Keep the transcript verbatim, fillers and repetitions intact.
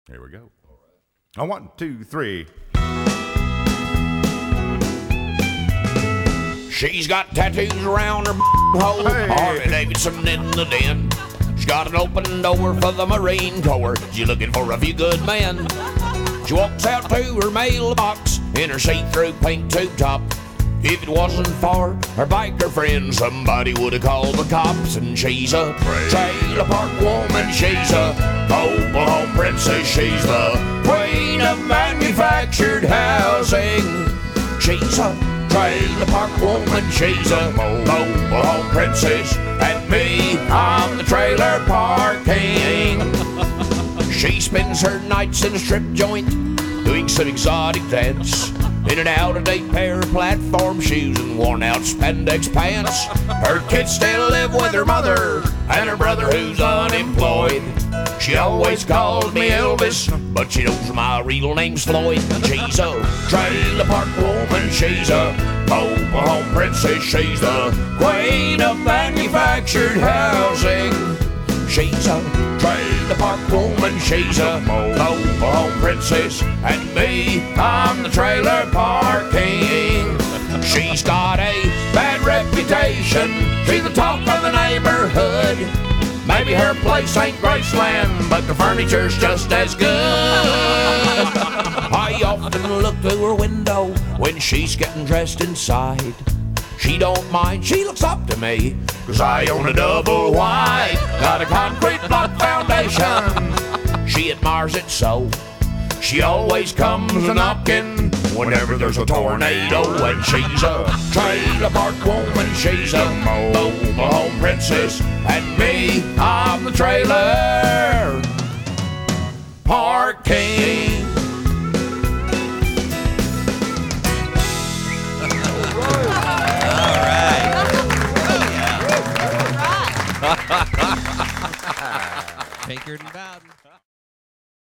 Here we go. I one, two, three. She's got tattoos around her hole, Hey. Harley Davidson in the den. She's got an open door for the Marine Corps. She's looking for a few good men. She walks out to her mailbox in her see-through pink tube top. If it wasn't for her biker friend, somebody would have called the cops. And she's a trailer park woman, she's a mobile home princess, she's the queen of manufactured housing. She's a trailer park woman, she's a mobile home princess, and me, I'm the trailer park king. She spends her nights in a strip joint, doing some exotic dance, in an out-of-date pair of platform shoes and worn-out spandex pants. Her kids still live with her mother and her brother who's unemployed. She always calls me Elvis, but she knows my real name's Floyd. She's a trailer park woman, she's a mobile home princess, she's the queen of manufactured housing. She's a trailer park woman, she's a mobile home princess, and me, I'm the trailer park king. She's got a bad reputation, she's the talk of the neighborhood. Maybe her place ain't Graceland, but the furniture's just as good. I often look through her window when she's getting dressed inside. She don't mind, she looks up to me, 'cause I own a double wide. Got a concrete block foundation, she admires it so. She always comes a-knocking whenever there's a tornado. And she's a trailer park woman, she's a mobile home princess, and me, I'm the trailer park king. Baker and Bowden.